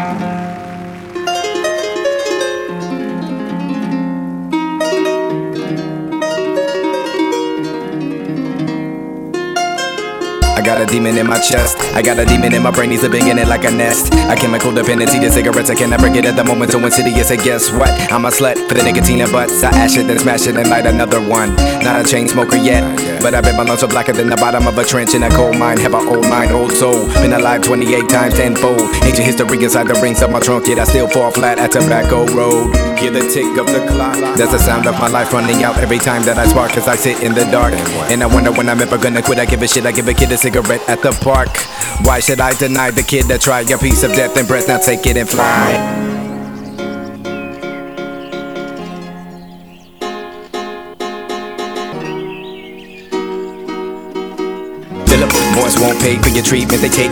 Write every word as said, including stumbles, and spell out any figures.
I got a demon in my chest, I got a demon in my brain, he's living in it like a nest. A chemical dependency to cigarettes, I cannot break it at the moment, so insidious, and guess what? I'm a slut for the nicotine and butts. I ash it, then smash it, and light another one. Not a chain smoker yet, but I bet my lungs are blacker than the bottom of a trench in a coal mine. Have an old mind, old soul, been alive twenty-eight times tenfold. Ancient history inside the rings of my trunk, yet I still fall flat at Tobacco Road. Hear the tick of the clock, that's the sound of my life running out every time that I spark, cause I sit in the dark. And I wonder when I'm ever gonna quit. I give a shit, I give a kid a cigarette at the park. Why should I deny the kid that tried a piece of death and breath? Now take it and fly. Philip, boys won't pay for your treatment. They take